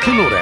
그 노래.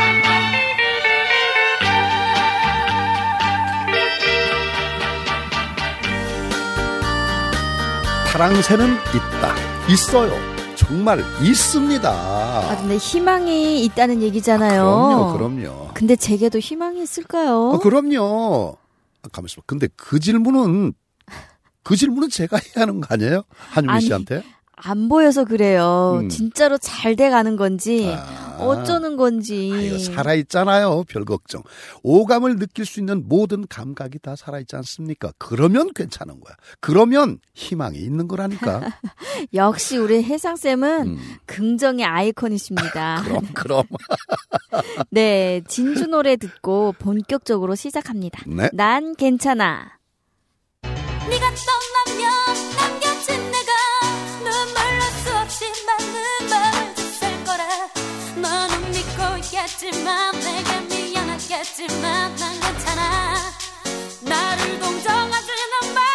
파랑새는 있다. 있어요. 정말 있습니다. 아, 근데 희망이 있다는 얘기잖아요. 그럼요. 근데 제게도 희망이 있을까요? 그럼요. 가만있어 봐. 근데 그 질문은 제가 해야 하는 거 아니에요? 한유미 씨한테? 안 보여서 그래요. 진짜로 잘 돼가는 건지 어쩌는 건지. 아유, 살아있잖아요. 별 걱정. 오감을 느낄 수 있는 모든 감각이 다 살아있지 않습니까? 그러면 괜찮은 거야. 그러면 희망이 있는 거라니까. 역시 우리 혜상쌤은 긍정의 아이콘이십니다. 그럼. 네, 진주 노래 듣고 본격적으로 시작합니다. 네. 난 괜찮아. 네가 떠나면 남겨진 내가 눈물로 수없이 많은 마음을 줬을 거라. 너는 믿고 있겠지만 내게 미안하겠지만 난 괜찮아. 나를 동정하지는 마.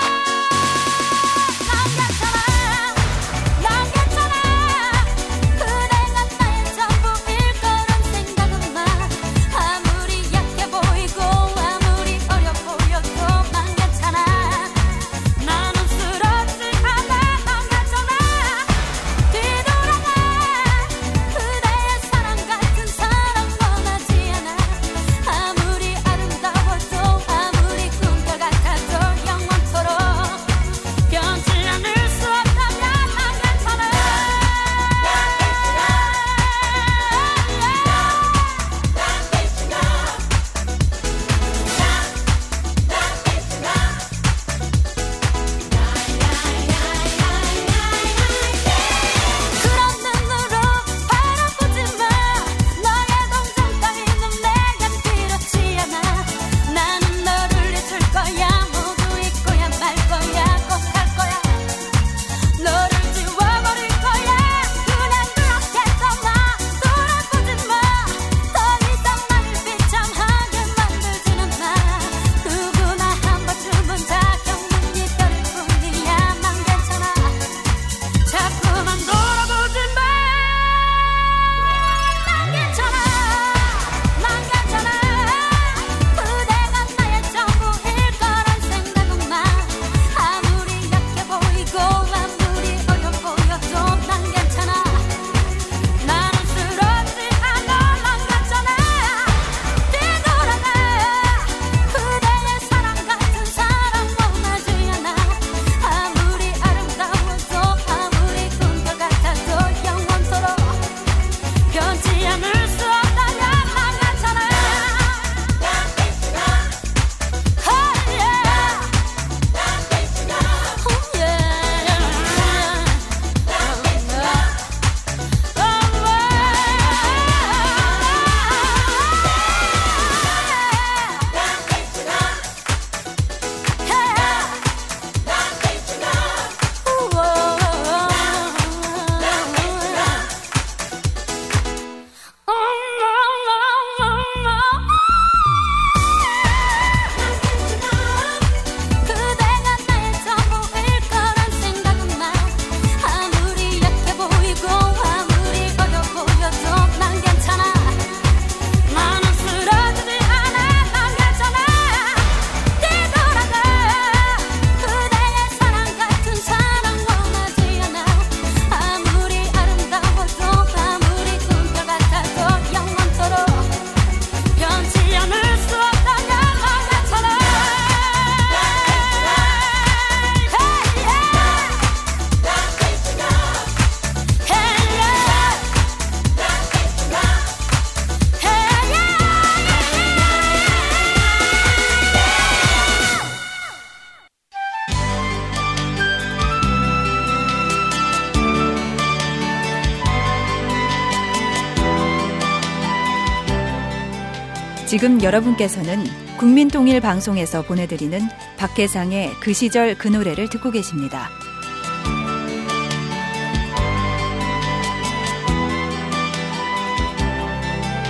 난 괜찮아. 난 괜찮아. 그대가 나의 전부일 거란 생각은 마. 아무리 약해 보이고 아무리 어려 보여도 난 괜찮아. 나는 쓰러지지 않아. 난 괜찮아. 뒤돌아가. 그대의 사랑 같은 사랑 원하지 않아. 아무리 아름다워도 아무리 꿈과 같아도 영원토록 변치 않을 수 없다면 난 괜찮아. 그런 눈으로 바라보지 마. 너의 동정 따위는 내겐 필요치 않아. 나는 너를 잊을 거야. 모두 잊고야 말 거야. 꼭 할 거야. 너를 지워버릴 거야. 그냥 그렇게 떠나. 돌아보지 마. 더 이상 나를 비참하게 만들지는 마. 누구나 한 번쯤은 다 겪는 이별일 뿐이야. 난 괜찮아. 자꾸만 돌아보지 마. 난 괜찮아. 난 괜찮아. 그대가 나의 전부일 거란 생각은 마. 아무리 약해 보이고 아무리 어려 보여도 난 괜찮아. 나는 쓰러지지 않아. 난 괜찮아. 뒤돌아가. 그대의 사랑 같은 사랑 원하지 않아. 아무리 아름다워도 아무리 꿈과 같아도 영원토록 변치 않을 수 없다면 난 괜찮아. 그대가 나의 전부일 거란 생각은 마. 아무리 약해 보이고 아무리 어려 보여도 난 괜찮아. 나는 쓰러지지 않아. 난 괜찮아. 뒤돌아가. 그대의 사랑 같은 사랑 원하지 않아. 아무리 아름다워도 아무리 꿈과 같아도 영원토록 변치 않을 수 없다면 난 괜찮아. 지금 여러분께서는 국민통일방송에서 보내드리는 박혜상의 그 시절 그 노래를 듣고 계십니다.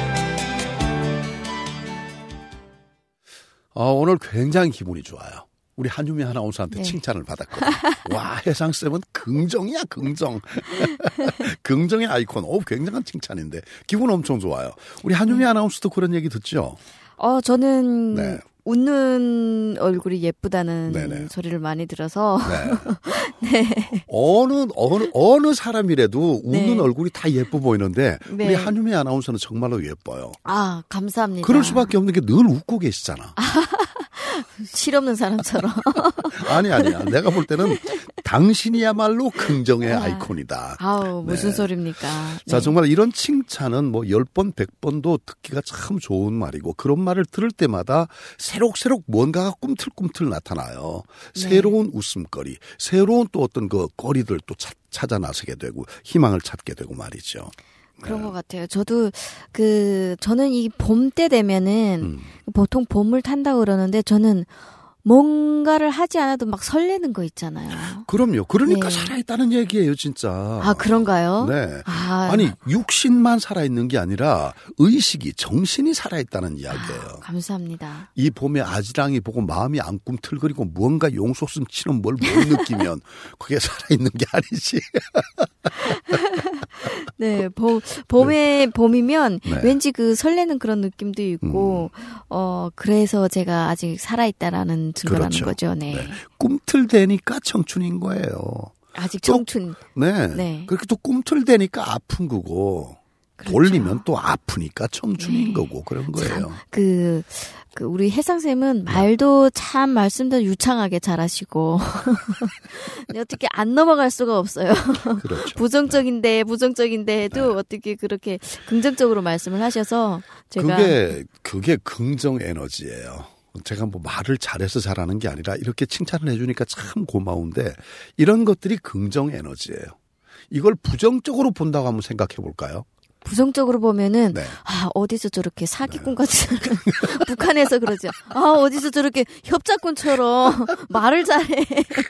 오늘 굉장히 기분이 좋아요. 우리 한유미 아나운서한테 칭찬을 받았거든. 와, 혜상쌤은 긍정이야, 긍정. 긍정의 아이콘. 굉장한 칭찬인데. 기분 엄청 좋아요. 우리 한유미 아나운서도 그런 얘기 듣죠? 저는 웃는 얼굴이 예쁘다는 소리를 많이 들어서. 네. 어느 사람이라도 웃는 얼굴이 다 예뻐 보이는데 우리 한유미 아나운서는 정말로 예뻐요. 아, 감사합니다. 그럴 수밖에 없는 게 늘 웃고 계시잖아. 실없는 사람처럼. 아니야. 내가 볼 때는 당신이야말로 긍정의 아이콘이다. 아우, 무슨 소리입니까. 자, 정말 이런 칭찬은 뭐 10번, 100번도 듣기가 참 좋은 말이고 그런 말을 들을 때마다 새록새록 뭔가가 꿈틀꿈틀 나타나요. 새로운 웃음거리, 새로운 또 어떤 그 거리들 또 찾아 나서게 되고 희망을 찾게 되고 말이죠. 그런 것 같아요. 저도 저는 이 봄 때 되면은 보통 봄을 탄다고 그러는데 저는 뭔가를 하지 않아도 막 설레는 거 있잖아요. 그럼요. 그러니까 살아있다는 얘기예요, 진짜. 아, 그런가요? 네. 아니, 육신만 살아있는 게 아니라 의식이, 정신이 살아있다는 이야기예요. 감사합니다. 이 봄에 아지랑이 보고 마음이 안 꿈틀거리고 무언가 용솟음 치는 뭘 못 느끼면 그게 살아있는 게 아니지. 네, 봄이면 왠지 그 설레는 그런 느낌도 있고, 그래서 제가 아직 살아있다라는 증거라는 거죠. 네. 꿈틀대니까 청춘인 거예요. 아직 청춘. 네. 그렇게 또 꿈틀대니까 아픈 거고, 돌리면 또 아프니까 청춘인 거고, 그런 거예요. 참, 우리 혜상쌤은 말도 참 말씀도 유창하게 잘하시고 어떻게 안 넘어갈 수가 없어요. 그렇죠. 부정적인데 해도 어떻게 그렇게 긍정적으로 말씀을 하셔서 제가 그게 긍정 에너지예요. 제가 뭐 말을 잘해서 잘하는 게 아니라 이렇게 칭찬을 해주니까 참 고마운데 이런 것들이 긍정 에너지예요. 이걸 부정적으로 본다고 한번 생각해 볼까요? 부정적으로 보면은 어디서 저렇게 사기꾼같이 북한에서 그러죠. 어디서 저렇게 협작꾼처럼 말을 잘해.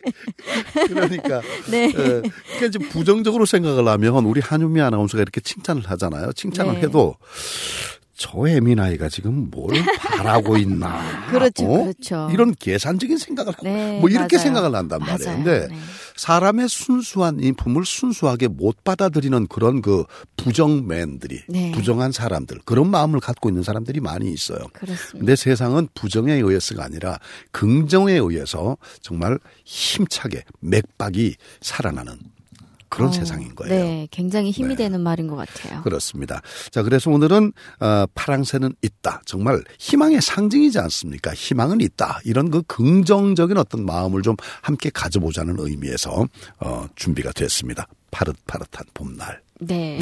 그러니까 그러니까 이제 부정적으로 생각을 하면 우리 한유미 아나운서가 이렇게 칭찬을 하잖아요. 칭찬을 해도 저 애미나이가 지금 뭘 바라고 있나. 그렇죠. 이런 계산적인 생각을 하고 뭐 이렇게 생각을 한단 말이에요. 근데 사람의 순수한 인품을 순수하게 못 받아들이는 그런 그 부정맨들이 부정한 사람들 그런 마음을 갖고 있는 사람들이 많이 있어요. 그렇습니다. 근데 세상은 부정에 의해서가 아니라 긍정에 의해서 정말 힘차게 맥박이 살아나는 그런 세상인 거예요. 네, 굉장히 힘이 되는 말인 것 같아요. 그렇습니다. 자, 그래서 오늘은 파랑새는 있다. 정말 희망의 상징이지 않습니까? 희망은 있다. 이런 그 긍정적인 어떤 마음을 좀 함께 가져보자는 의미에서 준비가 됐습니다. 파릇파릇한 봄날. 네.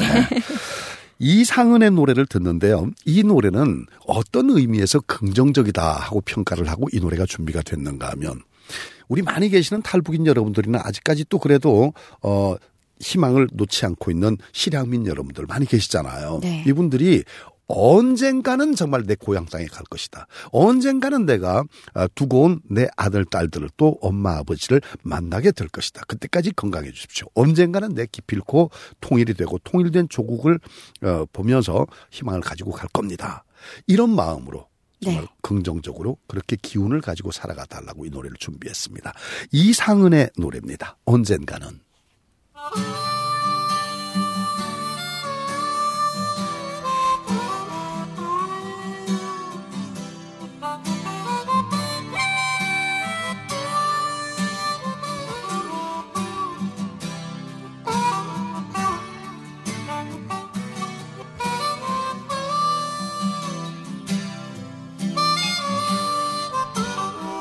이상은의 노래를 듣는데요. 이 노래는 어떤 의미에서 긍정적이다 하고 평가를 하고 이 노래가 준비가 됐는가 하면 우리 많이 계시는 탈북인 여러분들이나 아직까지 또 그래도 희망을 놓지 않고 있는 실향민 여러분들 많이 계시잖아요. 이분들이 언젠가는 정말 내 고향 땅에 갈 것이다. 언젠가는 내가 두고 온 내 아들, 딸들을 또 엄마, 아버지를 만나게 될 것이다. 그때까지 건강해 주십시오. 언젠가는 내 기필코 통일이 되고 통일된 조국을 보면서 희망을 가지고 갈 겁니다. 이런 마음으로 정말 긍정적으로 그렇게 기운을 가지고 살아가 달라고 이 노래를 준비했습니다. 이상은의 노래입니다. 언젠가는.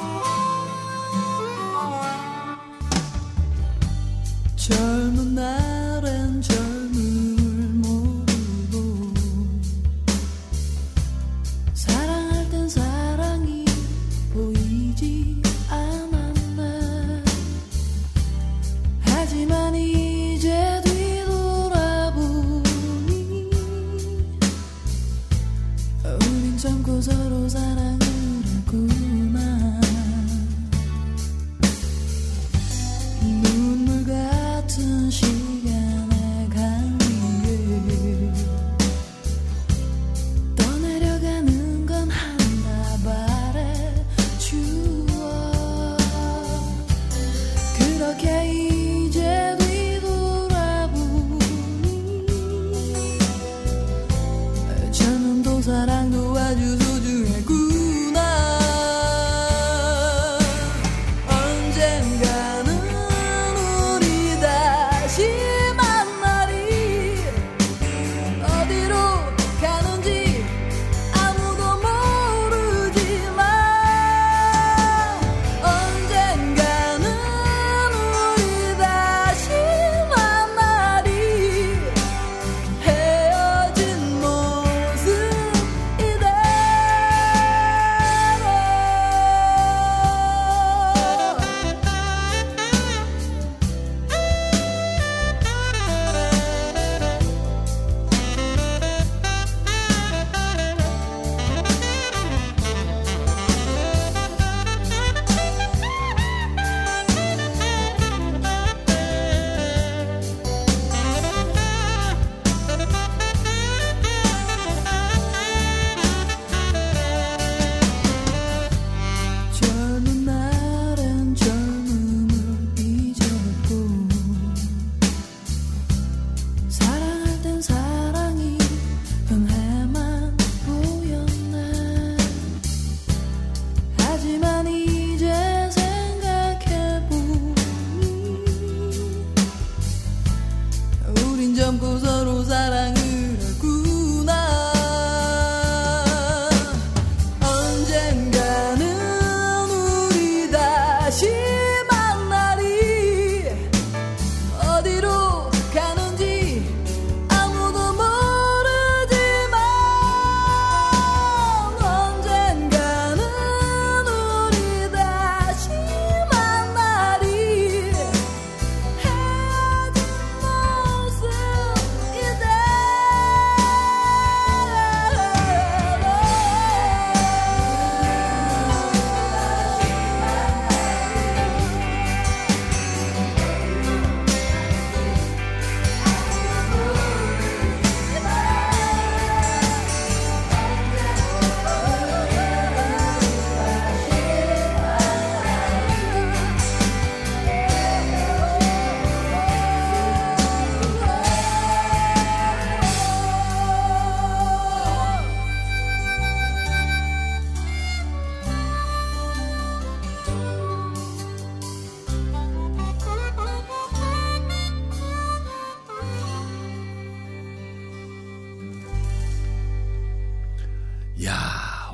젊은 날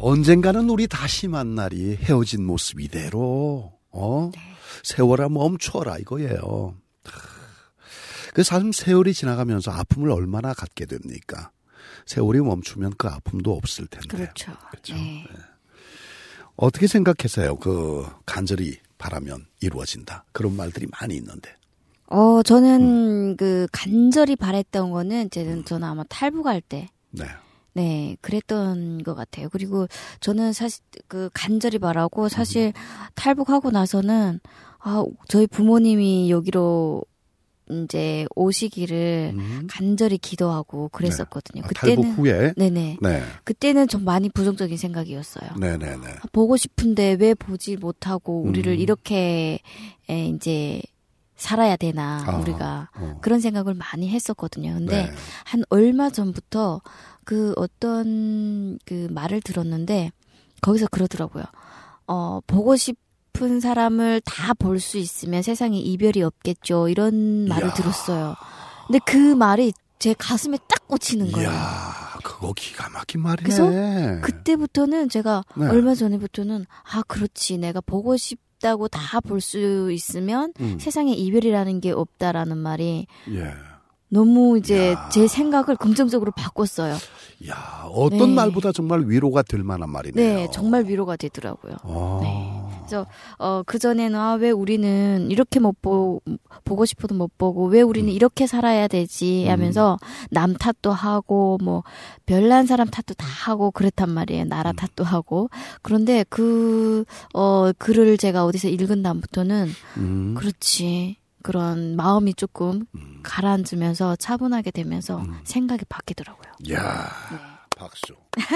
언젠가는 우리 다시 만나리. 헤어진 모습 이대로. 네. 세월아 멈춰라 이거예요. 그 사실 세월이 지나가면서 아픔을 얼마나 갖게 됩니까? 세월이 멈추면 그 아픔도 없을 텐데. 그렇죠. 그렇죠. 네. 네. 어떻게 생각하세요? 그 간절히 바라면 이루어진다. 그런 말들이 많이 있는데. 저는 그 간절히 바랬던 거는 저는 아마 탈북할 때. 네. 네, 그랬던 것 같아요. 그리고 저는 사실 그 간절히 바라고 사실 탈북하고 나서는 저희 부모님이 여기로 이제 오시기를 간절히 기도하고 그랬었거든요. 네. 그때는 탈북 후에. 네네. 네. 그때는 좀 많이 부정적인 생각이었어요. 네네네. 보고 싶은데 왜 보지 못하고 우리를 이렇게 이제 살아야 되나 우리가 그런 생각을 많이 했었거든요. 근데 네. 한 얼마 전부터 그 어떤 그 말을 들었는데 거기서 그러더라고요. 보고 싶은 사람을 다 볼 수 있으면 세상에 이별이 없겠죠. 이런 말을 이야. 들었어요. 근데 그 말이 제 가슴에 딱 꽂히는 거예요. 이야, 그거 기가 막힌 말이네. 그래서 그때부터는 제가 네. 얼마 전에부터는 그렇지. 내가 보고 싶다고 다 볼 수 있으면 세상에 이별이라는 게 없다라는 말이 예. 너무 이제 야. 제 생각을 긍정적으로 바꿨어요. 야, 어떤 네. 말보다 정말 위로가 될 만한 말이네요. 네, 정말 위로가 되더라고요. 아. 네. 그래서 그전에는 왜 우리는 이렇게 보고 싶어도 못 보고 왜 우리는 이렇게 살아야 되지 하면서 남 탓도 하고 뭐 별난 사람 탓도 다 하고 그랬단 말이에요. 나라 탓도 하고. 그런데 그 글을 제가 어디서 읽은 다음부터는 그렇지. 그런 마음이 조금 가라앉으면서 차분하게 되면서 생각이 바뀌더라고요. 야, 네. 박수.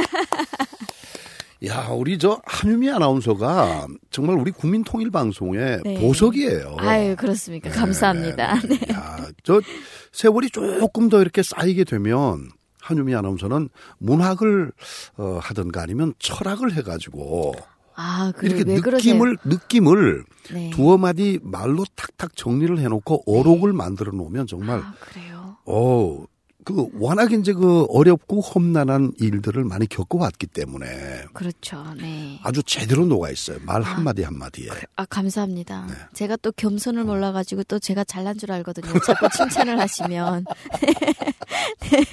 야, 우리 한유미 아나운서가 정말 우리 국민통일방송의 네. 보석이에요. 아유, 그렇습니까. 감사합니다. 네. 야, 세월이 조금 더 이렇게 쌓이게 되면 한유미 아나운서는 문학을 하든가 아니면 철학을 해가지고 그래, 이렇게 왜 그러세요? 느낌을 네. 두어 마디 말로 탁탁 정리를 해놓고 어록을 만들어 놓으면 정말 그래요. 워낙 이제 어렵고 험난한 일들을 많이 겪어왔기 때문에 그렇죠. 네. 아주 제대로 녹아 있어요. 말 한마디 한마디에. 감사합니다. 네. 제가 또 겸손을 몰라가지고 또 제가 잘난 줄 알거든요. 자꾸 칭찬을 하시면. 네.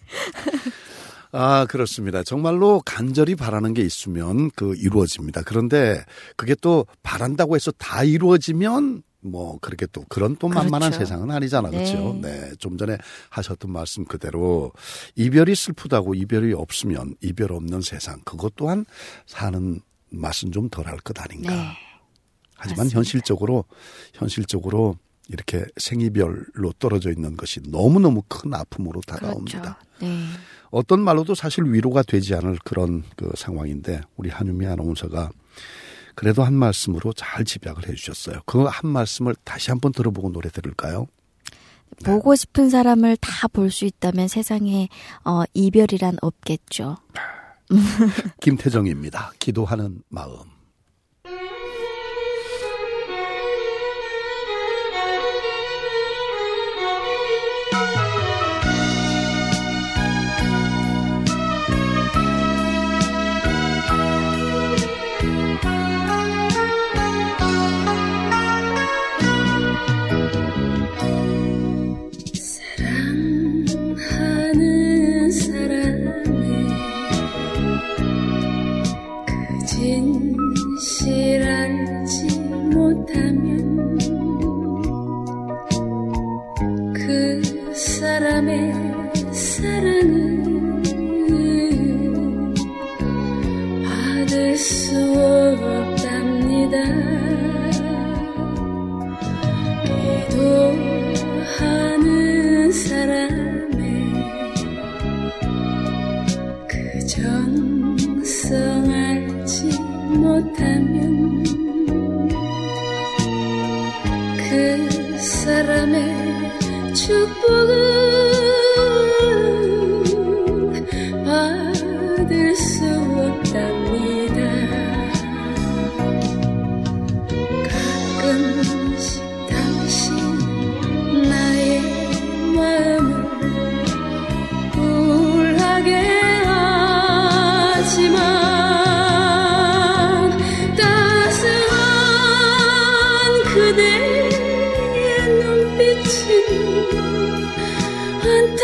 그렇습니다. 정말로 간절히 바라는 게 있으면 이루어집니다. 그런데 그게 또 바란다고 해서 다 이루어지면 그렇게 또 그런 또 만만한 그렇죠. 세상은 아니잖아. 그렇죠? 네. 네. 좀 전에 하셨던 말씀 그대로 이별이 슬프다고 이별이 없으면 이별 없는 세상 그것 또한 사는 맛은 좀 덜할 것 아닌가. 네. 하지만 맞습니다. 현실적으로 이렇게 생이별로 떨어져 있는 것이 너무너무 큰 아픔으로 다가옵니다. 그렇죠. 네. 어떤 말로도 사실 위로가 되지 않을 그런 상황인데 우리 한유미 아나운서가 그래도 한 말씀으로 잘 집약을 해 주셨어요. 그 한 말씀을 다시 한번 들어보고 노래 들을까요? 보고 싶은 사람을 다 볼 수 있다면 세상에 이별이란 없겠죠. 김태정입니다. 기도하는 마음. 사랑하는 사람의 그 진실 알지 못하면 그 사람의 사랑은 받을 수 없답니다. 기도하는 사람의 그 정성 알지 못하면 그 사람의 축복은 받을 수 없답니다. 가끔씩 당신 나의 마음을 우울하게 하지만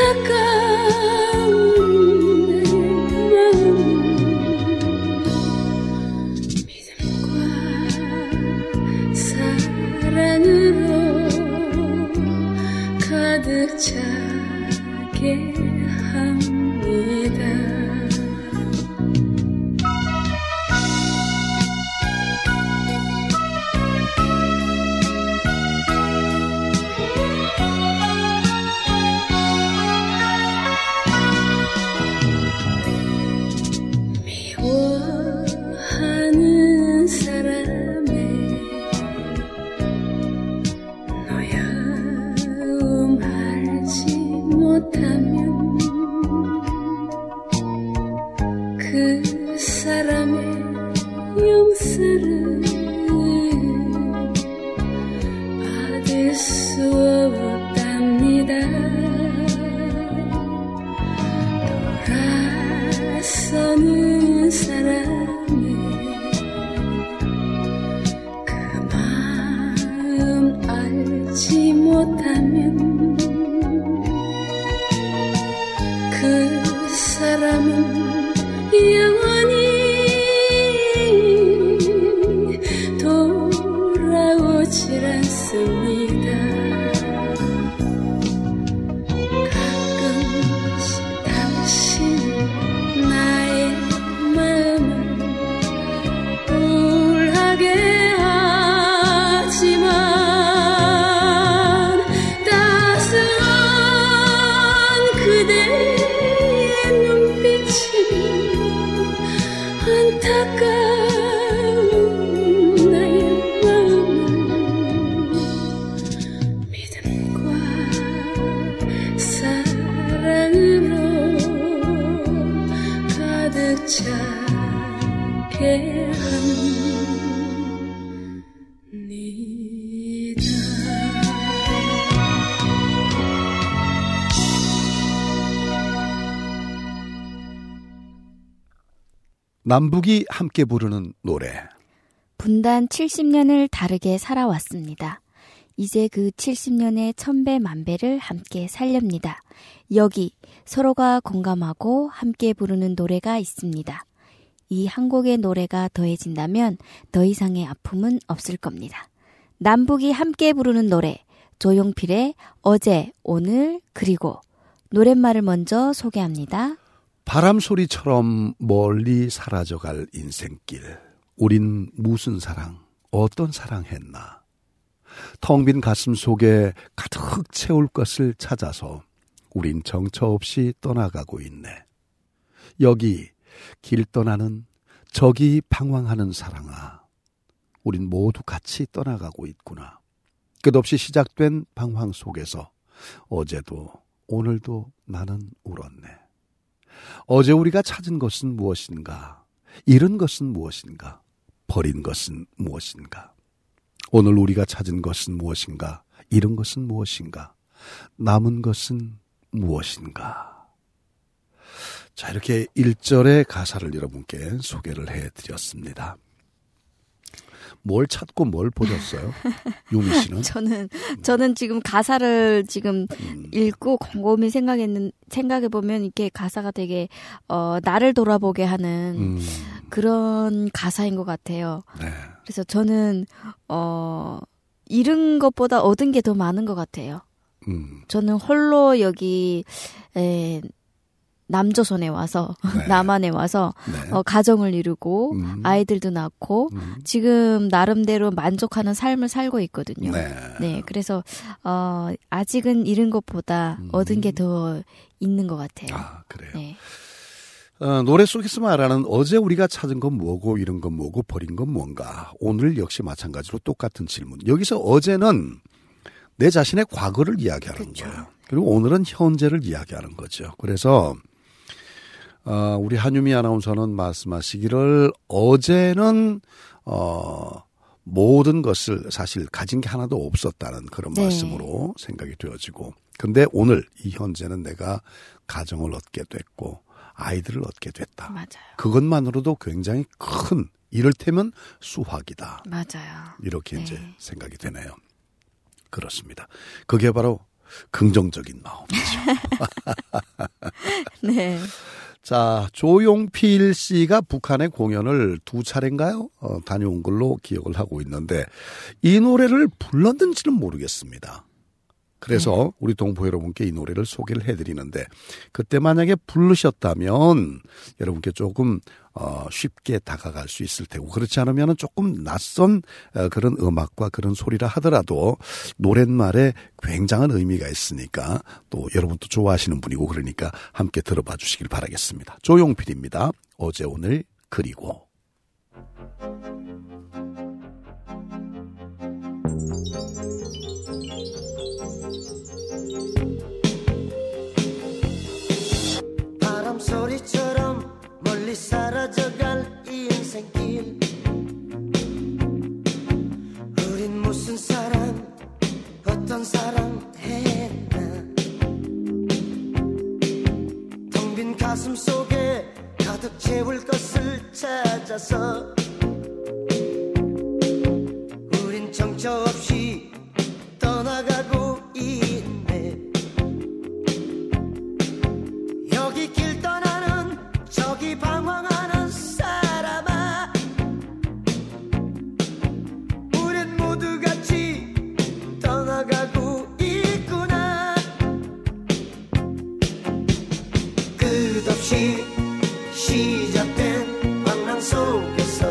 안타까운 내 마음 사랑으로 가득 차게 합니다. 미워하는 사람의 너야움 알지 못하면 그 사람의 용서를 받을 수 없답니다. 돌아서는 사람의 그 마음 알지 못하면 그 사람은 영원히 돌아오질 않습니다. 가끔씩 당신 나의 마음을 우울하게 하지만 따스한 그대의 눈빛이 안타까운 나의 마음을 믿음과 사랑으로 가득 차게 합니다. 남북이 함께 부르는 노래. 분단 70년을 다르게 살아왔습니다. 이제 그 70년의 천배만배를 함께 살렵니다. 여기 서로가 공감하고 함께 부르는 노래가 있습니다. 이 한 곡의 노래가 더해진다면 더 이상의 아픔은 없을 겁니다. 남북이 함께 부르는 노래, 조용필의 어제, 오늘, 그리고 노랫말을 먼저 소개합니다. 바람 소리처럼 멀리 사라져갈 인생길. 우린 무슨 사랑, 어떤 사랑했나. 텅 빈 가슴 속에 가득 채울 것을 찾아서 우린 정처 없이 떠나가고 있네. 여기 길 떠나는, 저기 방황하는 사랑아. 우린 모두 같이 떠나가고 있구나. 끝없이 시작된 방황 속에서 어제도 오늘도 나는 울었네. 어제 우리가 찾은 것은 무엇인가? 잃은 것은 무엇인가? 버린 것은 무엇인가? 오늘 우리가 찾은 것은 무엇인가? 잃은 것은 무엇인가? 남은 것은 무엇인가? 자, 이렇게 1절의 가사를 여러분께 소개를 해드렸습니다. 뭘 찾고 뭘 보셨어요? 유미 씨는? 저는 지금 가사를 지금 읽고 곰곰이 생각해보면 이렇게 가사가 되게, 나를 돌아보게 하는 그런 가사인 것 같아요. 네. 그래서 저는, 잃은 것보다 얻은 게 더 많은 것 같아요. 저는 홀로 여기, 남조선에 와서 네. 남한에 와서 네. 가정을 이루고 아이들도 낳고 지금 나름대로 만족하는 삶을 살고 있거든요. 네. 네, 그래서 아직은 잃은 것보다 얻은 게 더 있는 것 같아요. 아, 그래요. 네. 노래 속에서 말하는 어제 우리가 찾은 건 뭐고 잃은 건 뭐고 버린 건 뭔가. 오늘 역시 마찬가지로 똑같은 질문. 여기서 어제는 내 자신의 과거를 이야기하는 그렇죠. 거예요. 그리고 오늘은 현재를 이야기하는 거죠. 그래서 우리 한유미 아나운서는 말씀하시기를 어제는 모든 것을 사실 가진 게 하나도 없었다는 그런 네. 말씀으로 생각이 되어지고, 근데 오늘 이 현재는 내가 가정을 얻게 됐고 아이들을 얻게 됐다. 맞아요. 그것만으로도 굉장히 큰, 이를테면 수확이다. 맞아요. 이렇게 네. 이제 생각이 되네요. 그렇습니다. 그게 바로 긍정적인 마음이죠. 네. 자, 조용필 씨가 북한의 공연을 2차례인가요? 다녀온 걸로 기억을 하고 있는데 이 노래를 불렀는지는 모르겠습니다. 그래서 우리 동포 여러분께 이 노래를 소개를 해드리는데 그때 만약에 부르셨다면 여러분께 조금 쉽게 다가갈 수 있을 테고 그렇지 않으면 조금 낯선 그런 음악과 그런 소리라 하더라도 노랫말에 굉장한 의미가 있으니까 또 여러분도 좋아하시는 분이고 그러니까 함께 들어봐 주시길 바라겠습니다. 조용필입니다. 어제 오늘 그리고. 소리처럼 멀리 사라져갈 이 인생길 우린 무슨 사랑 어떤 사랑 했나 텅 빈 가슴 속에 가득 채울 것을 찾아서 우린 정처 없이 떠나가고 있네 여기 길 떠나는 저기 방황하는 사람아 우린 모두 같이 떠나가고 있구나 끝없이 시작된 방랑 속에서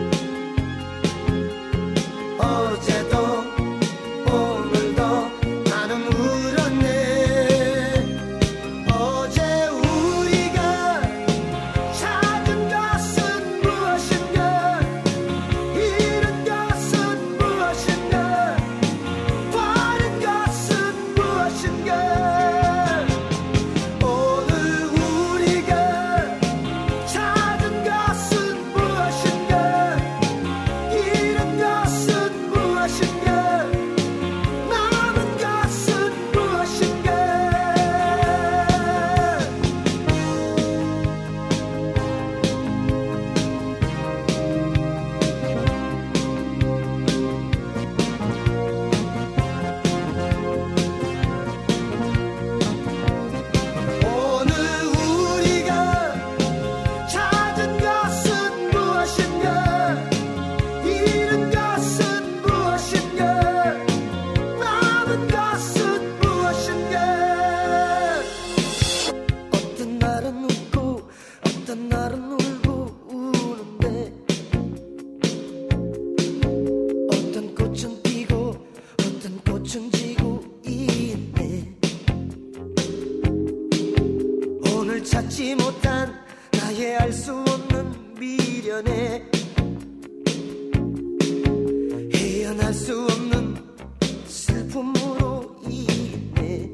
어제도 오늘도 나는 울었네 어제 우리가 찾은 것은 무엇인가 잃은 것은 무엇인가 버린 것은 무엇인가 오늘 우리가 찾은 것은 무엇인가 잃은 것은 무엇인가 남은 것은 무엇인가 오늘 우리가 찾은 것은 무엇인가 잃은 것은 무엇인가 남은 것은 무엇인가 어떤 날은 웃고 어떤 날은 울고 우는데 어떤 꽃은 피고 어떤 꽃은 지고 있네 오늘 찾지 못한 나의 알 수 없는 미련에 헤어날 수 없는 슬픔으로 인해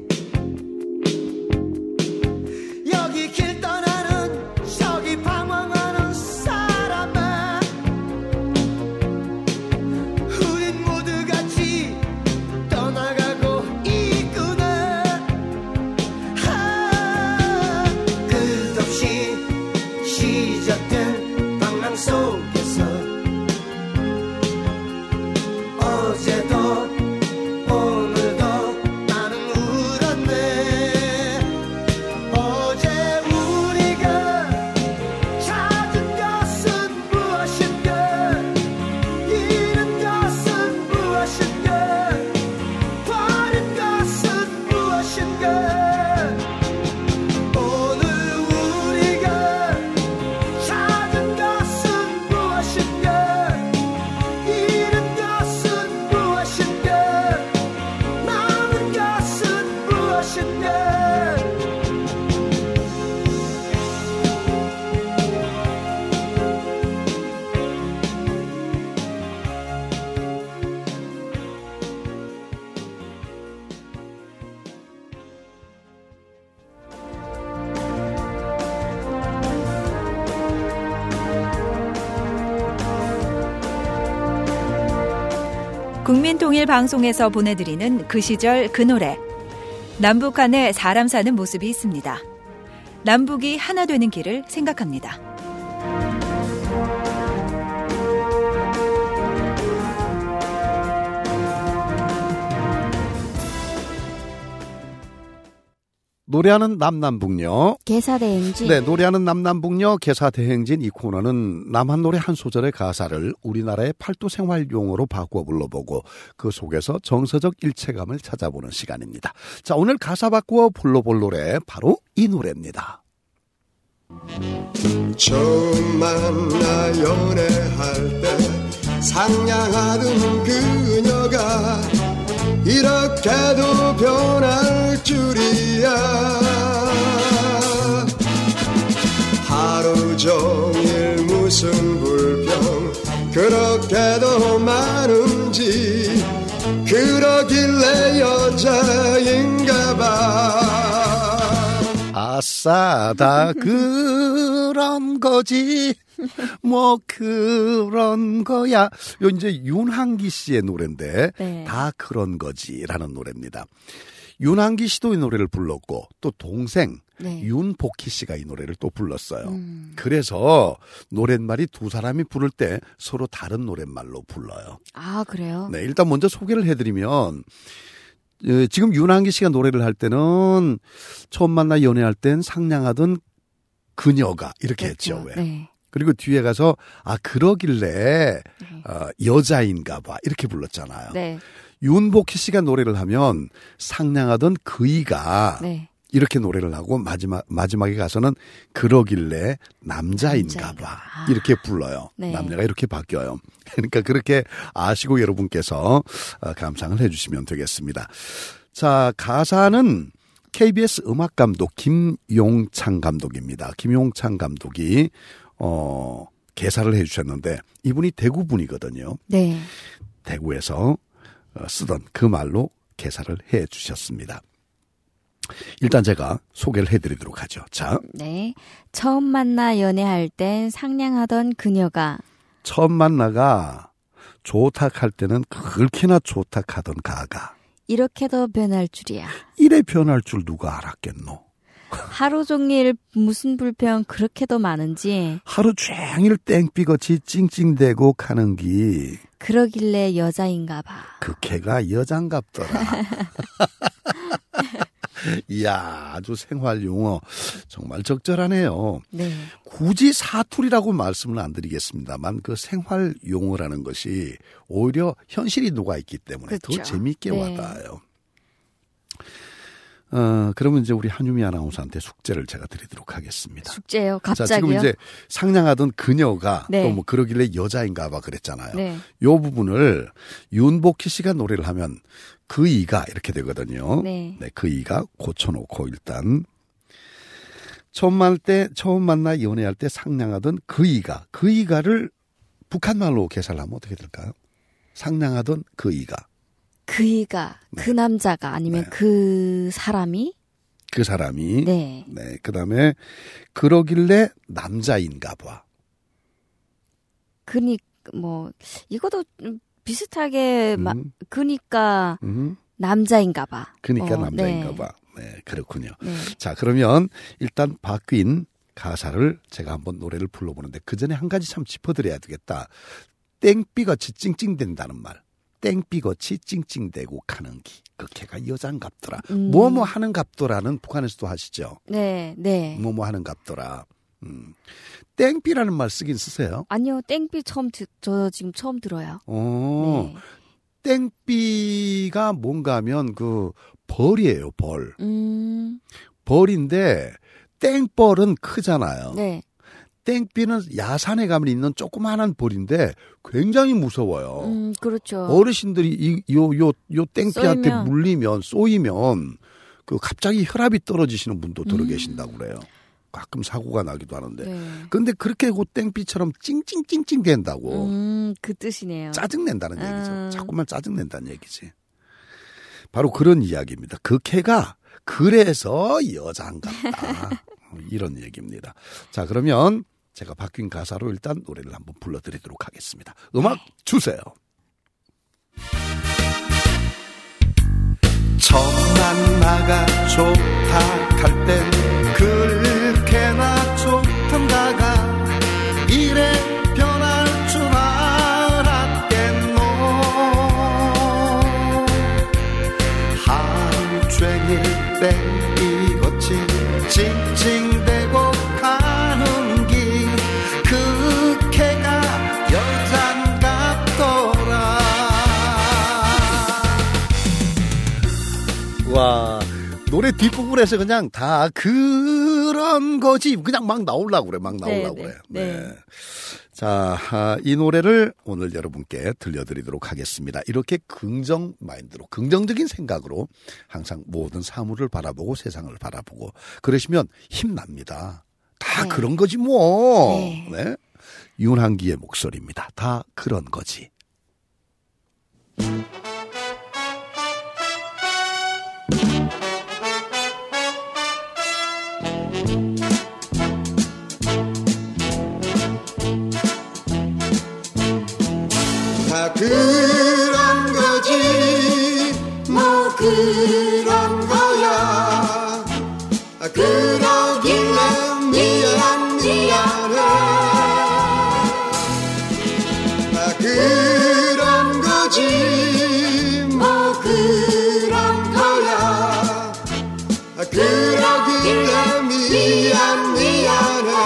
여기 길 떠나는 저기 방황하는 사람아 우린 모두 같이 떠나가고 있구나 끝없이 시작된 방랑 속에서 어제도 오늘도 나는 울었네 어제 우리가 찾은 것은 무엇인가 잃은 것은 무엇인가 버린 것은 무엇인가 오늘 우리가 찾은 것은 무엇인가 잃은 것은 무엇인가 남은 것은 무엇인가 국민통일방송에서 보내드리는 그 시절 그 노래. 남북한에 사람 사는 모습이 있습니다. 남북이 하나 되는 길을 생각합니다. 노래하는 남남북녀. 개사대행진. 네, 노래하는 남남북녀 개사대행진 이 코너는 남한 노래 한 소절의 가사를 우리나라의 팔도 생활 용어로 바꾸어 불러보고 그 속에서 정서적 일체감을 찾아보는 시간입니다. 자, 오늘 가사 바꾸어 불러볼 노래 바로 이 노래입니다. 처음 만나 연애할 때 상냥하던 그녀가 이렇게도 변할 줄이야. 하루 종일 무슨 불평 그렇게도 많은지 그러길래 여자인가봐. 아싸 다 그런 거지 뭐 그런 거야. 요 이제 윤항기 씨의 노래인데 네. 다 그런 거지라는 노래입니다. 윤항기 씨도 이 노래를 불렀고 또 동생 네. 윤복희 씨가 이 노래를 또 불렀어요. 그래서 노랫말이 두 사람이 부를 때 서로 다른 노랫말로 불러요. 아, 그래요? 네, 일단 먼저 소개를 해드리면 지금 윤항기 씨가 노래를 할 때는 처음 만나 연애할 땐 상냥하던 그녀가 이렇게 그렇죠. 했죠. 왜? 네. 그리고 뒤에 가서 그러길래 여자인가 봐 이렇게 불렀잖아요. 네. 윤복희 씨가 노래를 하면 상냥하던 그이가 네. 이렇게 노래를 하고 마지막에 가서는 그러길래 남자인가 봐 이렇게 불러요. 네. 남녀가 이렇게 바뀌어요. 그러니까 그렇게 아시고 여러분께서 감상을 해주시면 되겠습니다. 자, 가사는 KBS 음악감독 김용창 감독입니다. 김용창 감독이 개사를 해주셨는데 이분이 대구 분이거든요. 네. 대구에서 쓰던 그 말로 개사를 해주셨습니다. 일단 제가 소개를 해드리도록 하죠. 자, 네. 처음 만나 연애할 땐 상냥하던 그녀가 처음 만나가 좋다할 때는 그렇게나 좋다하던 가가 이렇게도 변할 줄이야. 이래 변할 줄 누가 알았겠노. 하루 종일 무슨 불평 그렇게도 많은지 하루 종일 땡삐같이 찡찡대고 가는 기 그러길래 여자인가 봐. 그 개가 여장갑더라. 이야, 아주 생활 용어 정말 적절하네요. 네. 굳이 사투리라고 말씀은 안 드리겠습니다만 그 생활 용어라는 것이 오히려 현실이 녹아있기 때문에 그렇죠. 더 재미있게 네. 와닿아요. 그러면 이제 우리 한유미 아나운서한테 숙제를 제가 드리도록 하겠습니다. 숙제요? 자, 갑자기요? 지금 이제 상냥하던 그녀가 네. 또 뭐 그러길래 여자인가 봐 그랬잖아요. 네. 요 부분을 윤복희 씨가 노래를 하면 그 이가 이렇게 되거든요. 네. 그 이가 고쳐놓고 일단 처음 만나 연애할 때 상냥하던 그 이가를 북한말로 개사를 하면 어떻게 될까요? 상냥하던 그 이가. 그이가 네. 그 남자가 아니면 네. 그 사람이 네. 네. 그다음에 그러길래 남자인가 봐. 뭐 이것도 좀 비슷하게 음. 그니까 남자인가 봐. 그러니까 남자인가 네. 봐. 네, 그렇군요. 네. 자, 그러면 일단 바뀐 가사를 제가 한번 노래를 불러보는데 그 전에 한 가지 참 짚어드려야 되겠다. 땡삐같이 찡찡댄다는 말. 땡삐같이 찡찡대고 가는 기. 그 개가 여장갑더라. 뭐뭐 하는 갑더라는 북한에서도 하시죠. 네, 네. 뭐뭐 하는 갑더라. 땡삐라는 말 쓰긴 쓰세요? 아니요, 땡비 저 지금 처음 들어요. 네. 땡삐가 뭔가 하면 그 벌이에요, 벌. 벌인데 땡벌은 크잖아요. 네. 땡삐는 야산에 가면 있는 조그마한 벌인데 굉장히 무서워요. 그렇죠. 어르신들이 요 땡삐한테 쏘이면. 물리면 쏘이면 그 갑자기 혈압이 떨어지시는 분도 들어 계신다고 그래요. 가끔 사고가 나기도 하는데. 네. 근데 그렇게 그 땡삐처럼 찡찡찡찡 된다고. 그 뜻이네요. 짜증낸다는 얘기죠. 자꾸만 짜증낸다는 얘기지. 바로 그런 이야기입니다. 그 개가 그래서 여장같다. 이런 얘기입니다. 자, 그러면 제가 바뀐 가사로 일단 노래를 한번 불러드리도록 하겠습니다. 음악 주세요. 처음 만나가 좋다 할 땐 그렇게나 좋던가가 이래 변할 줄 알았겠노. 하루 종일 땡기겠지 와, 노래 뒷부분에서 그냥 다 그런 거지. 그냥 막 나오려고 그래. 막 나오려고 네, 그래. 네. 네. 자, 이 노래를 오늘 여러분께 들려드리도록 하겠습니다. 이렇게 긍정 마인드로, 긍정적인 생각으로 항상 모든 사물을 바라보고 세상을 바라보고 그러시면 힘납니다. 다 네. 그런 거지 뭐. 네. 네. 윤한기의 목소리입니다. 다 그런 거지. 다 그런 거지 뭐 그런 거야 그러길래 미안해 다 그런 거지 뭐 그런 거야 그러길래 미안해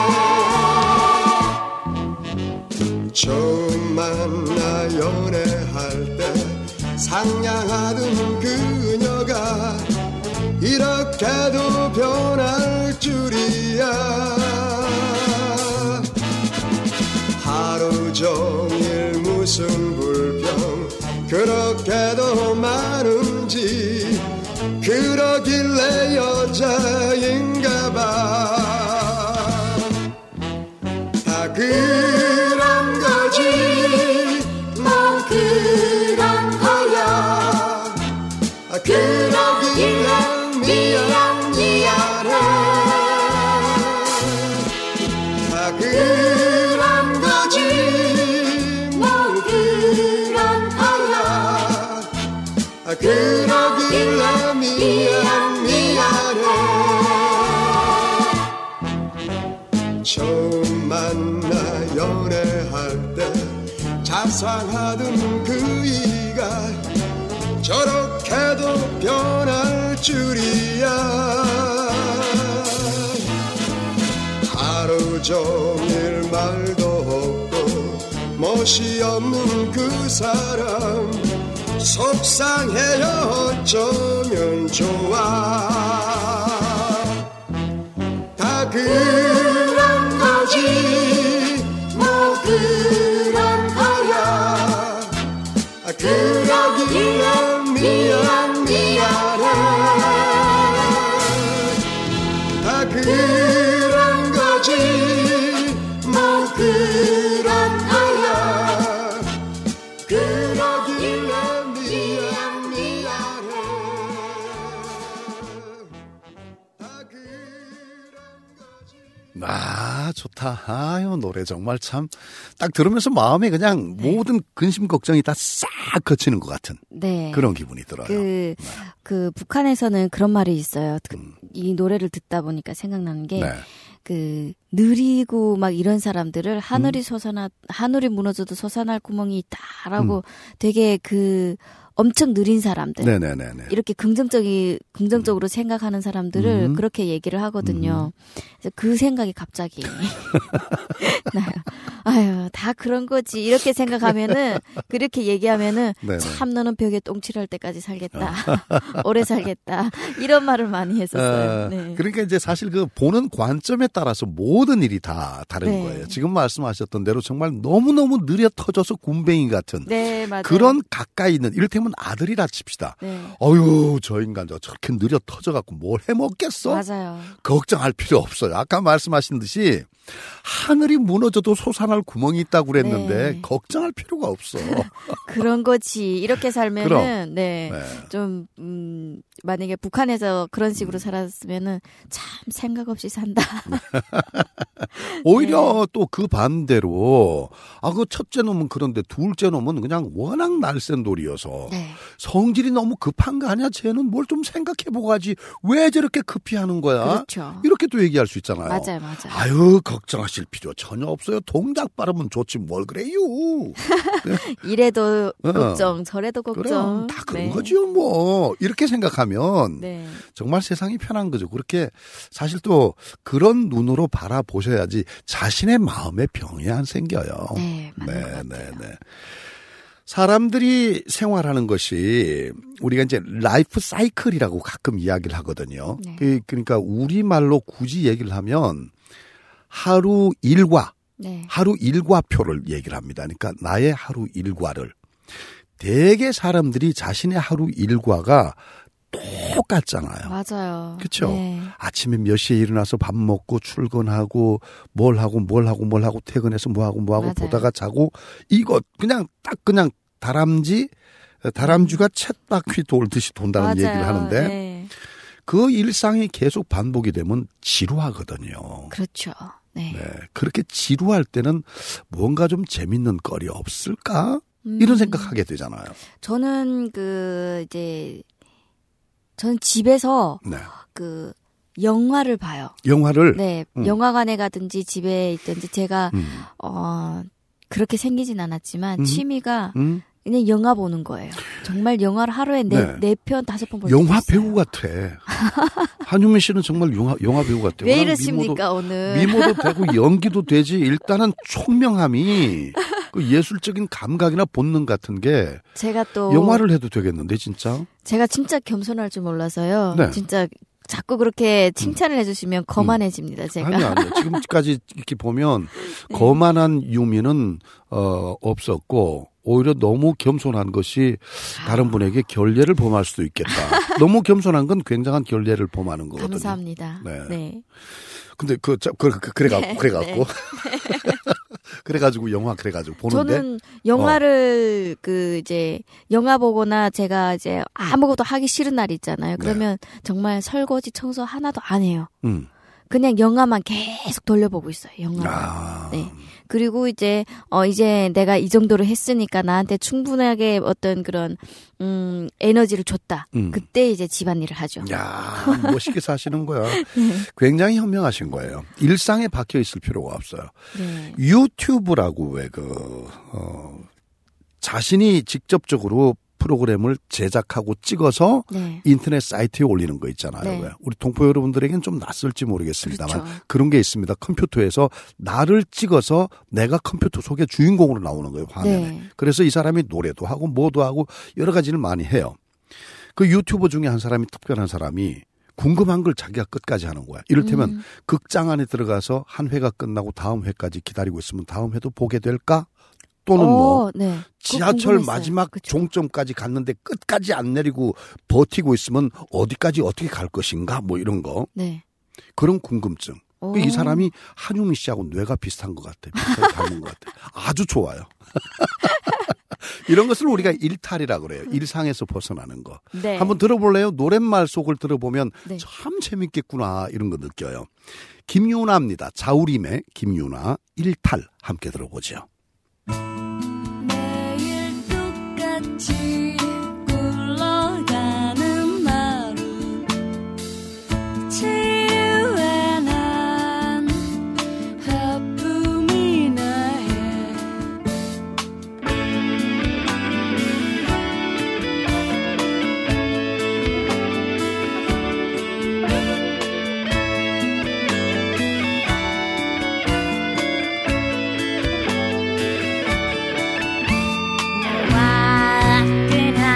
처음 만나 연애할 때 상냥하던 그녀가 이렇게도 변할 줄이야 하루 종일 무슨 불평 그렇게도 많은지 그러길래 여자인가 봐 다 그런 거지 뭐 그런 거야 그러길래 미안해 다 그런 거지 뭐 그런 거야 그러길래 미안해 처음 만나 연애할 때 자상하던 그이가 저렇게도 변할 줄이야 하루 종일 말도 없고 멋이 없는 그 사람 속상해요 어쩌면 좋아 다 그런 거지 뭐 그런 거야 그러길래 미안해 다 그런 거지 뭐 그런 거야 그러길래 미안해 다 그런 거지 아, 좋다. 아유, 노래 정말 참, 딱 들으면서 마음에 그냥 모든 근심, 걱정이 다 싹 거치는 것 같은 네. 그런 기분이 들어요. 그 북한에서는 그런 말이 있어요. 이 노래를 듣다 보니까 생각나는 게, 네. 느리고 막 이런 사람들을 하늘이 무너져도 솟아날 구멍이 있다라고 되게 엄청 느린 사람들. 네네네네. 이렇게 긍정적으로 생각하는 사람들을 그렇게 얘기를 하거든요. 그래서 그 생각이 갑자기 나요. 아유, 다 그런 거지. 이렇게 생각하면은, 그렇게 얘기하면은, 네네. 참 너는 벽에 똥칠할 때까지 살겠다. 오래 살겠다. 이런 말을 많이 했었어요. 네. 그러니까 이제 사실 그 보는 관점에 따라서 모든 일이 다 다른 네. 거예요. 지금 말씀하셨던 대로 정말 너무너무 느려 터져서 굼벵이 같은 네, 맞아요. 그런 가까이 있는, 이를테면 아들이라 칩시다. 네. 어휴, 저 인간 저렇게 느려 터져갖고 뭘 해먹겠어? 맞아요. 걱정할 필요 없어요. 아까 말씀하신 듯이 하늘이 무너져도 솟아날 구멍이 있다고 그랬는데 네. 걱정할 필요가 없어. 그런 거지. 이렇게 살면은, 그럼. 네. 네. 좀, 만약에 북한에서 그런 식으로 살았으면은 참 생각 없이 산다. 오히려 또 그 반대로, 그 첫째 놈은 그런데 둘째 놈은 그냥 워낙 날쌘 돌이어서 네. 성질이 너무 급한 거 아니야? 쟤는 뭘 좀 생각해보고 하지. 왜 저렇게 급히 하는 거야? 그렇죠. 이렇게 또 얘기할 수 있잖아요. 맞아요. 아유, 걱정하실 필요 전혀 없어요. 동작 빠르면 좋지 뭘 그래요. 이래도 걱정, 저래도 걱정. 그럼 다 그런 네. 거죠 뭐. 이렇게 생각하면 네. 정말 세상이 편한 거죠. 그렇게 사실 또 그런 눈으로 바라보셔야지 자신의 마음에 병이 안 생겨요. 네, 맞는 것 같아요. 네. 사람들이 생활하는 것이 우리가 이제 라이프 사이클이라고 가끔 이야기를 하거든요. 네. 그러니까 우리말로 굳이 얘기를 하면 하루 일과, 네. 하루 일과표를 얘기를 합니다. 그러니까 나의 하루 일과를. 대개 사람들이 자신의 하루 일과가 똑같잖아요. 맞아요. 그렇죠? 네. 아침에 몇 시에 일어나서 밥 먹고 출근하고 뭘 하고 퇴근해서 뭐 하고 맞아요. 보다가 자고 이거 그냥 다람쥐가 쳇바퀴 돌듯이 돈다는 맞아요. 얘기를 하는데 네. 그 일상이 계속 반복이 되면 지루하거든요. 그렇죠. 네. 네. 그렇게 지루할 때는 뭔가 좀 재밌는 거리 없을까? 이런 생각하게 되잖아요. 저는 저는 집에서 네. 영화를 봐요. 영화를 네. 영화관에 가든지 집에 있든지 제가 그렇게 생기진 않았지만 취미가 그냥 영화 보는 거예요. 정말 영화를 하루에 네. 4편, 5편 볼 수 있어요. 영화 배우 같아. 한유민 씨는 정말 영화 배우 같아요. 왜 이러십니까, 오늘? 미모도 되고 연기도 되지. 일단은 총명함이 그 예술적인 감각이나 본능 같은 게 제가 또 영화를 해도 되겠는데 진짜. 제가 진짜 겸손할 줄 몰라서요. 네. 진짜 자꾸 그렇게 칭찬을 해주시면 거만해집니다. 제가. 아니요. 지금까지 이렇게 보면 거만한 유미는 없었고 오히려 너무 겸손한 것이 다른 분에게 결례를 범할 수도 있겠다. 너무 겸손한 건 굉장한 결례를 범하는 거거든요. 감사합니다. 네. 네. 근데 그래가지고 네. 그래가지고 영화 그래가지고 보는데 저는 영화를 영화 보거나 제가 이제 아무것도 하기 싫은 날 있잖아요. 그러면 정말 설거지 청소 하나도 안 해요. 그냥 영화만 계속 돌려보고 있어요. 영화만. 네. 그리고 이제 내가 이 정도로 했으니까 나한테 충분하게 어떤 그런 에너지를 줬다. 그때 이제 집안일을 하죠. 야, 멋있게 사시는 거야. 굉장히 현명하신 거예요. 일상에 박혀 있을 필요가 없어요. 네. 유튜브라고 자신이 직접적으로 프로그램을 제작하고 찍어서 네. 인터넷 사이트에 올리는 거 있잖아요. 네. 왜? 우리 동포 여러분들에겐 좀 낯설지 모르겠습니다만 그렇죠. 그런 게 있습니다. 컴퓨터에서 나를 찍어서 내가 컴퓨터 속에 주인공으로 나오는 거예요. 화면에. 네. 그래서 이 사람이 노래도 하고 뭐도 하고 여러 가지를 많이 해요. 그 유튜버 중에 한 사람이 특별한 사람이 궁금한 걸 자기가 끝까지 하는 거야. 이를테면 극장 안에 들어가서 한 회가 끝나고 다음 회까지 기다리고 있으면 다음 회도 보게 될까? 또는 네. 지하철 궁금했어요. 마지막 그쵸. 종점까지 갔는데 끝까지 안 내리고 버티고 있으면 어디까지 어떻게 갈 것인가 뭐 이런 거. 네. 그런 궁금증. 이 사람이 한유미 씨하고 뇌가 비슷한 것 같아. 비슷하게 닮은 것 같아. 아주 좋아요. 이런 것을 우리가 일탈이라고 그래요. 일상에서 벗어나는 거. 네. 한번 들어볼래요? 노랫말 속을 들어보면 네. 참 재밌겠구나 이런 거 느껴요. 김유나입니다. 자우림의 김유나 일탈 함께 들어보죠. 매일 똑같이 굴러가는 하루 치유해 난 하품이나 해 화끈한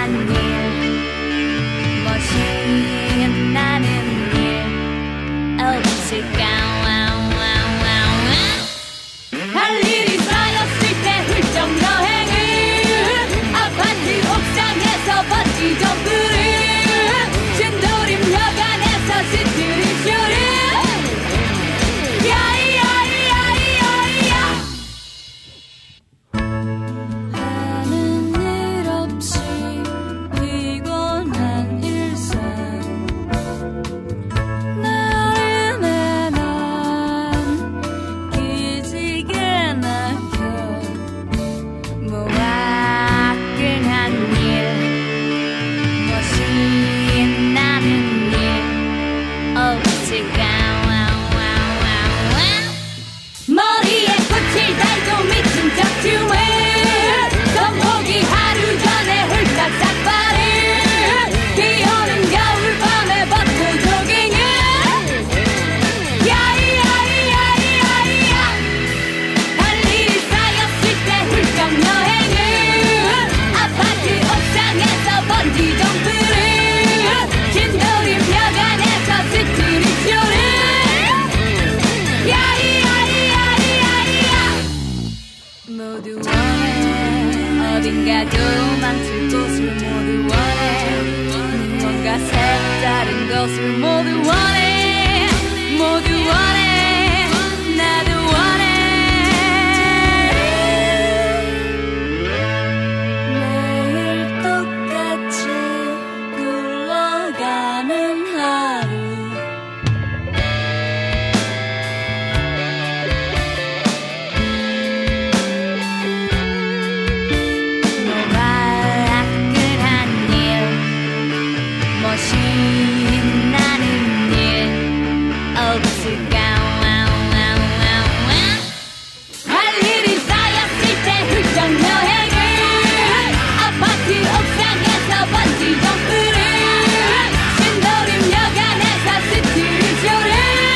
언젠가 도망칠 곳을 모두 원해 무언가 색다른 것을 모두 원해 모두 원해 나도 원해 매일 똑같이 굴러가는 하루 신나는 일 없을까 할 일이 쌓였을 때 훌쩍 여행을 아파트 옥상에서 번지 점프를 신도림 여관에서 스트릿쇼를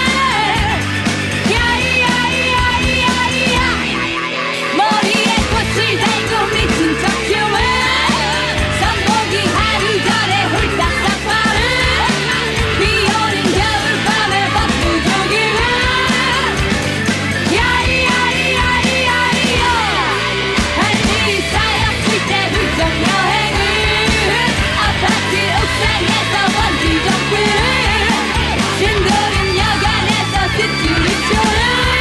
야이야이야이야이야 머리에 꽃을 달고 미친 척춤을 선보기 하루 전에 홀딱 싹바를 비오는 겨울밤에 박수조기를 야이야이야이야이야 할 일이 쌓였을 때 훌쩍 여행을 아파트 옥상에서 번지 점프를 신도림 여관에서 스트릿쇼를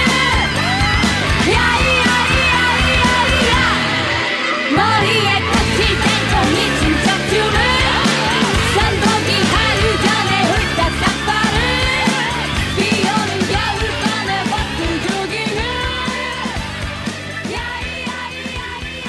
야이야이야이야이야 머리에 꽃을 달고 미친 척춤을 선보기 하루 전에 홀딱 싹바를 비오는 겨울밤에 박수조기를 야이야이야이야이야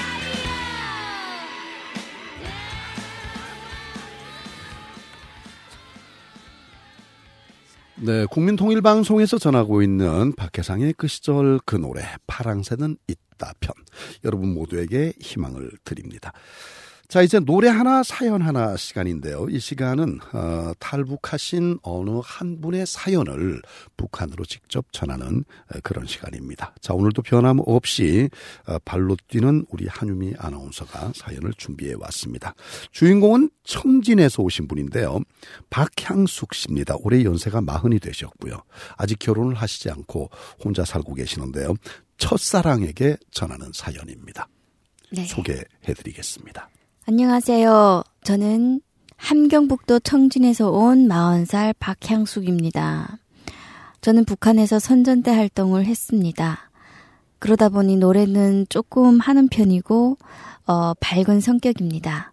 네, 국민통일방송에서 전하고 있는 박혜상의 그 시절 그 노래 파랑새는 있다 편 여러분 모두에게 희망을 드립니다. 자, 이제 노래 하나 사연 하나 시간인데요. 이 시간은 탈북하신 어느 한 분의 사연을 북한으로 직접 전하는 그런 시간입니다. 자, 오늘도 변함없이 발로 뛰는 우리 한유미 아나운서가 사연을 준비해 왔습니다. 주인공은 청진에서 오신 분인데요. 박향숙 씨입니다. 올해 연세가 40이 되셨고요. 아직 결혼을 하시지 않고 혼자 살고 계시는데요. 첫사랑에게 전하는 사연입니다. 네. 소개해드리겠습니다. 안녕하세요. 저는 함경북도 청진에서 온 40살 박향숙입니다. 저는 북한에서 선전대 활동을 했습니다. 그러다 보니 노래는 조금 하는 편이고 밝은 성격입니다.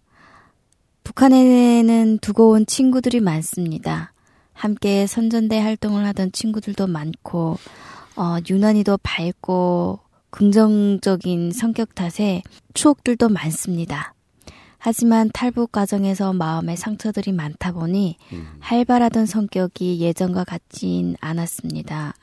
북한에는 두고 온 친구들이 많습니다. 함께 선전대 활동을 하던 친구들도 많고 유난히도 밝고 긍정적인 성격 탓에 추억들도 많습니다. 하지만 탈북 과정에서 마음의 상처들이 많다 보니 활발하던 성격이 예전과 같진 않습니다.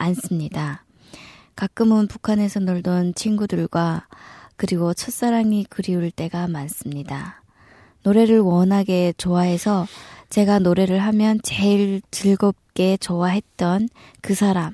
가끔은 북한에서 놀던 친구들과 그리고 첫사랑이 그리울 때가 많습니다. 노래를 워낙에 좋아해서 제가 노래를 하면 제일 즐겁게 좋아했던 그 사람,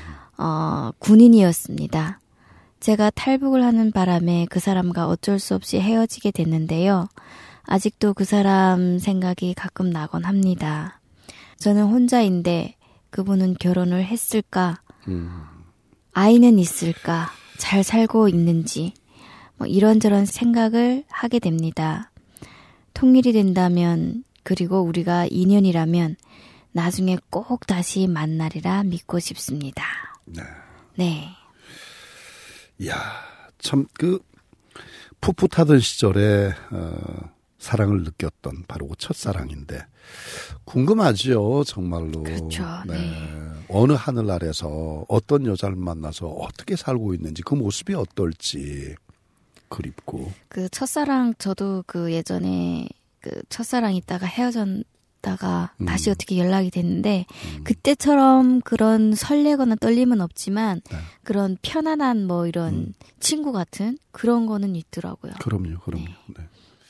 군인이었습니다. 제가 탈북을 하는 바람에 그 사람과 어쩔 수 없이 헤어지게 됐는데요. 아직도 그 사람 생각이 가끔 나곤 합니다. 저는 혼자인데 그분은 결혼을 했을까? 아이는 있을까? 잘 살고 있는지? 이런저런 생각을 하게 됩니다. 통일이 된다면 그리고 우리가 인연이라면 나중에 꼭 다시 만나리라 믿고 싶습니다. 네. 네. 이야, 참, 풋풋하던 시절에, 사랑을 느꼈던 바로 첫사랑인데, 궁금하지요, 정말로. 그렇죠, 네. 어느 하늘 아래서 어떤 여자를 만나서 어떻게 살고 있는지, 그 모습이 어떨지, 그립고. 그 첫사랑, 저도 그 예전에 그 첫사랑 있다가 헤어졌다가 다시 어떻게 연락이 됐는데, 그때처럼 그런 설레거나 떨림은 없지만, 네. 그런 편안한 이런 친구 같은 그런 거는 있더라고요. 그럼요. 네.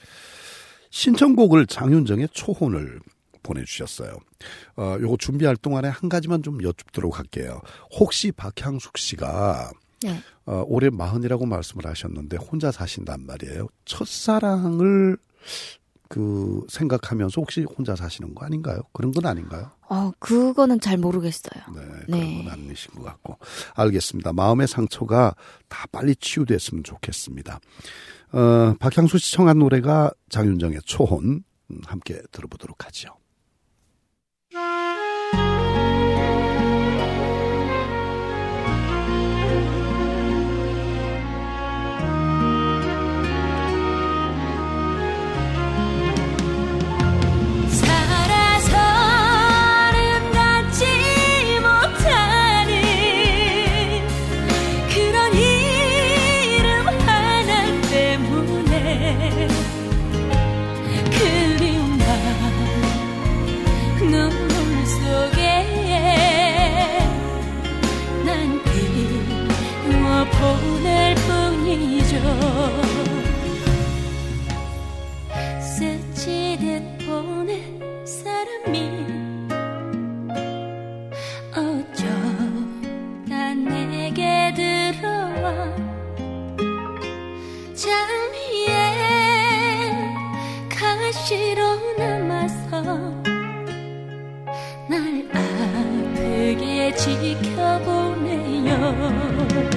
신청곡을 장윤정의 초혼을 보내주셨어요. 요거 준비할 동안에 한 가지만 좀 여쭙도록 할게요. 혹시 박향숙 씨가 네. 올해 40이라고 말씀을 하셨는데 혼자 사신단 말이에요. 첫사랑을 생각하면서 혹시 혼자 사시는 거 아닌가요? 그런 건 아닌가요? 그거는 잘 모르겠어요. 네, 그런 네. 건 아니신 것 같고. 알겠습니다. 마음의 상처가 다 빨리 치유됐으면 좋겠습니다. 박향수 씨 청한 노래가 장윤정의 초혼 함께 들어보도록 하죠. 보낼 뿐이죠. 스치듯 보낸 사람이 어쩌다 내게 들어와 장미에 가시로 남아서 날 아프게 지켜보네요.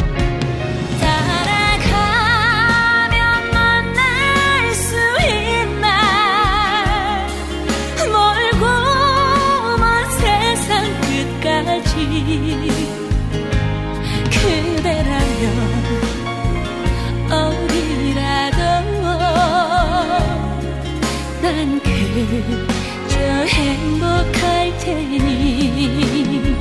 그대라면 어디라도 난 그저 행복할 테니.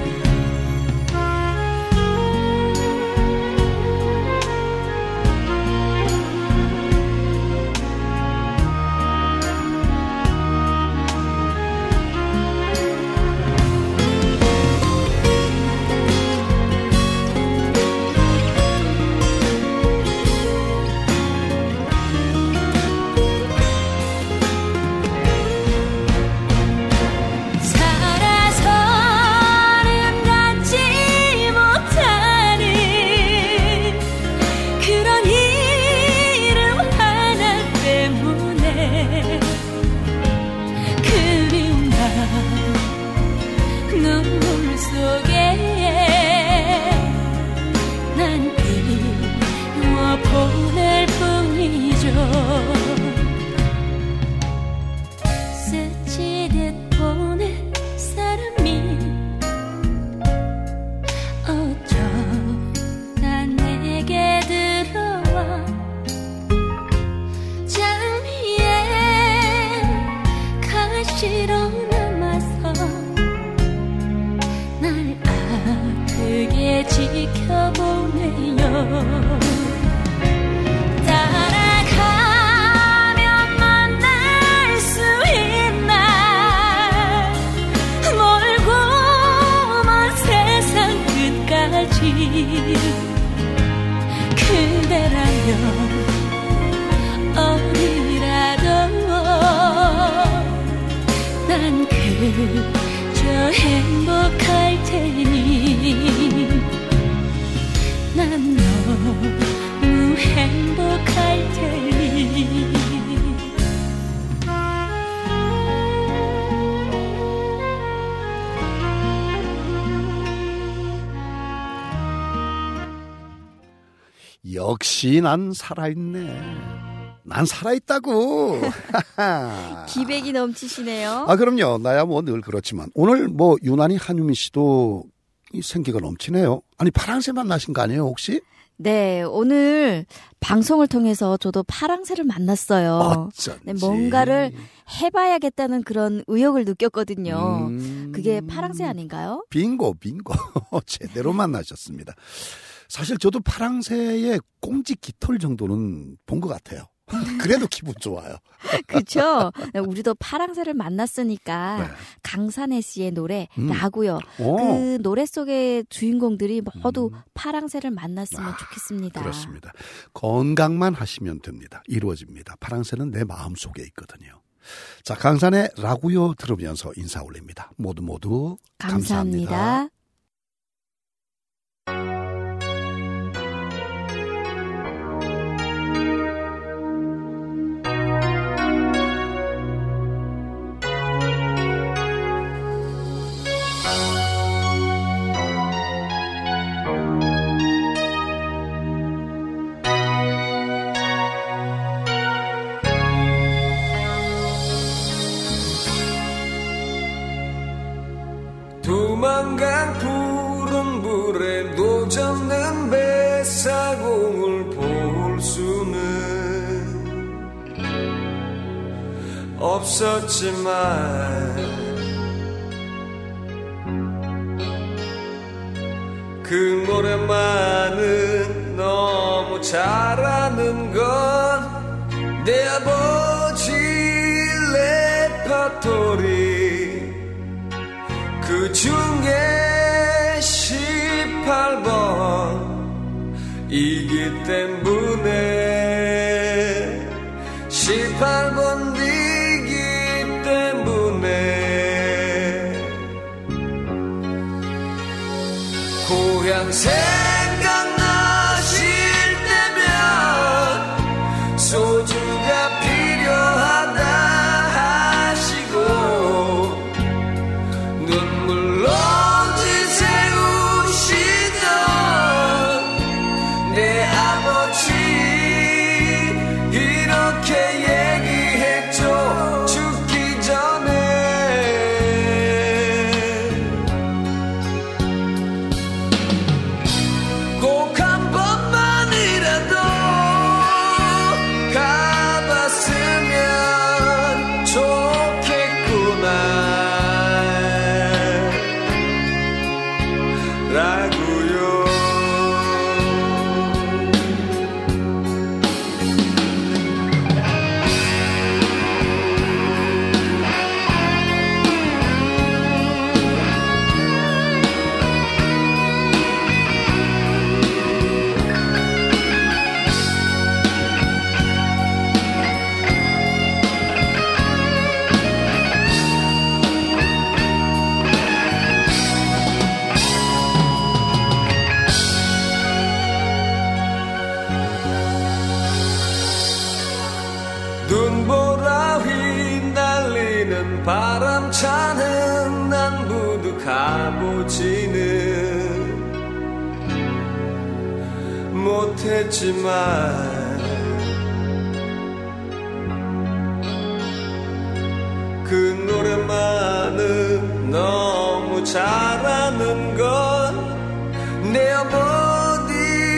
보낼 뿐이죠. 스치듯 보낸 사람이 어쩌다 내게 들어와 장미에 가시로 남아서 날 아프게 지켜보네요. 그대라면 어디라도 난 그저 행복할 테니. 난 너무 행복할 테니. 역시 난 살아있네. 난 살아있다고. 기백이 넘치시네요. 아, 그럼요. 나야 뭐 늘 그렇지만. 오늘 뭐 유난히 한유미 씨도 이 생기가 넘치네요. 아니, 파랑새만 나신 거 아니에요, 혹시? 네, 오늘 방송을 통해서 저도 파랑새를 만났어요. 어쩐지. 네, 뭔가를 해봐야겠다는 그런 의욕을 느꼈거든요. 그게 파랑새 아닌가요? 빙고. 제대로 만나셨습니다. 사실 저도 파랑새의 꽁지 깃털 정도는 본 것 같아요. 그래도 기분 좋아요. 그렇죠. 우리도 파랑새를 만났으니까 네. 강산혜 씨의 노래 라고요. 오. 그 노래 속의 주인공들이 모두 파랑새를 만났으면 좋겠습니다. 그렇습니다. 건강만 하시면 됩니다. 이루어집니다. 파랑새는 내 마음속에 있거든요. 자, 강산의 라고요 들으면서 인사 올립니다. 모두 감사합니다. 없었지만 그 노래만은 너무 잘하는 건 내 아버지 레파토리 그 중에 18번이기 때문에 18번이기 때문에 고향 생각나실 때면 소주가 필요하다 하시고 눈물로 지새우시던 내 아버지 이렇게 얘기했죠 죽기 전에 꼭 한 번만이라도 가봤으면 좋겠구나 라고요. 눈보라 휘날리는 바람차는 남부도 가보지는 못했지만 그 노래만은 너무 잘하는 건 내 어머니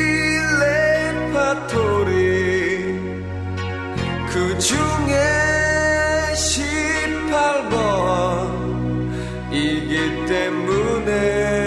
레파토리 그 중에 18번이기 때문에